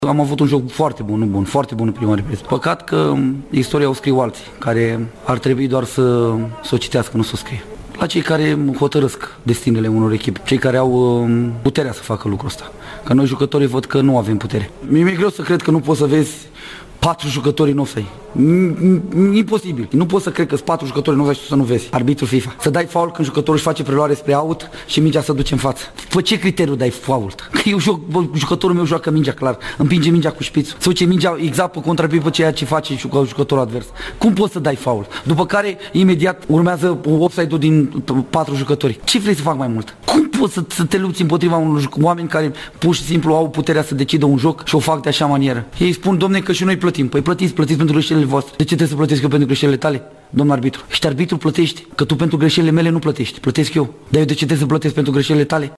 Am avut un joc foarte bun, foarte bun în prima repriză. Păcat că istoria o scriu alții, care ar trebui doar să o citească, nu să o scrie. La cei care hotărăsc destinele unor echipe, cei care au puterea să facă lucrul ăsta. Că noi jucătorii văd că nu avem putere. Mi-e greu să cred că nu poți să vezi 4 jucători în offside. Imposibil. Nu poți să cred că sunt 4 jucători în offside și să nu vezi. Arbitru FIFA. Să dai fault când jucătorul își face preluare spre out și mingea se duce în față. Pe ce criteriu dai fault? Că jucătorul meu joacă mingea clar, împinge mingea cu șpițul. Se duce mingea exact pe contrapic pe ceea ce face jucătorul advers. Cum poți să dai fault? După care imediat urmează offside-ul din 4 jucători. Ce vrei să fac mai mult? Cum poți să te lupți împotriva unor oameni care pur și simplu au puterea să decidă un joc și o fac de așa manieră? Ei spun, domne, că și noi plătim. Păi plătiți pentru greșelile voastre. De ce trebuie să plătesc eu pentru greșelile tale, domn arbitru? Ești arbitru, plătești. Că tu pentru greșelile mele nu plătești. Plătesc eu. Dar eu de ce trebuie să plătesc pentru greșelile tale?